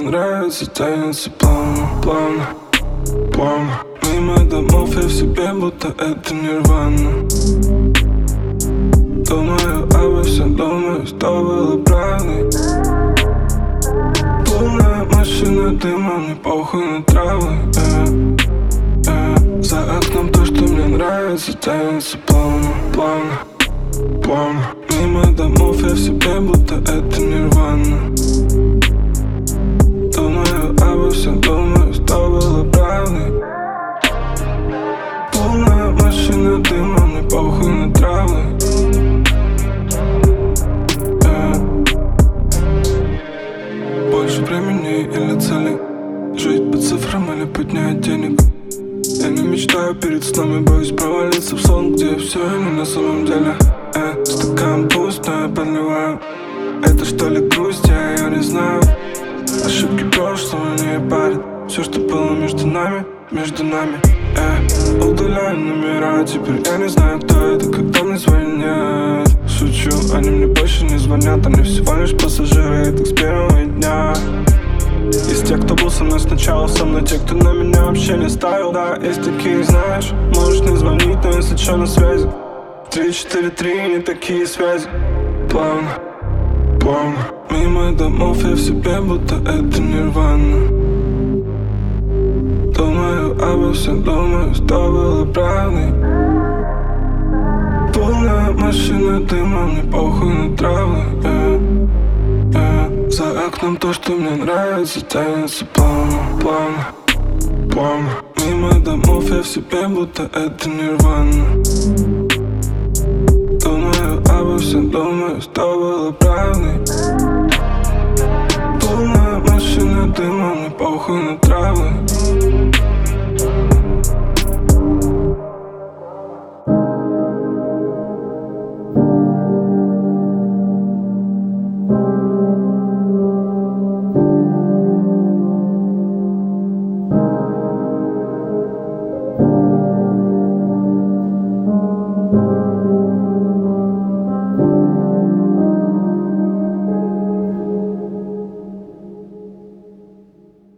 нравится, тянется плавно. Мимо домов я в себе, будто это нирвана. Думаю обо всем, думаю, что было правдой. Полная машина дыма, мне похуй на травы. За окном то, что мне нравится, тянется плавно. Мимо домов я в себе, будто это нирвана. Думаю обо всем, думаю, что было правдой. Полная машина дыма, мне похуй на травы. Больше времени или цели, жить по цифрам или поднять денег. Я не мечтаю перед сном, я боюсь провалиться в сон, где все не на самом деле. Стакан пуст, но я подливаю. Это что ли грусть, я не знаю. Ошибки прошлого не парят. Все, что было между нами. Удаляю номера, теперь я не знаю, кто это, когда мне звонят. Шучу, они мне больше не звонят, они всего лишь пассажиры, и так с первого дня. Есть те, кто был со мной сначала, со мной те, кто на меня вообще не ставил. Да, есть такие, знаешь, можешь не звонить, но если что, на связи. 3, 4, 3, не такие связи. Плавно. Мимо домов я в себе, будто это нирвана. Думаю обо всем, думаю, что было правдой. Полная машина дыма, мне похуй на травы. За окном то, что мне нравится, тянется плавно. Мимо домов я в себе, будто это нирвана. Думаю обо всем, думаю, что было правдой. Полная машина дыма, мне похуй на травы.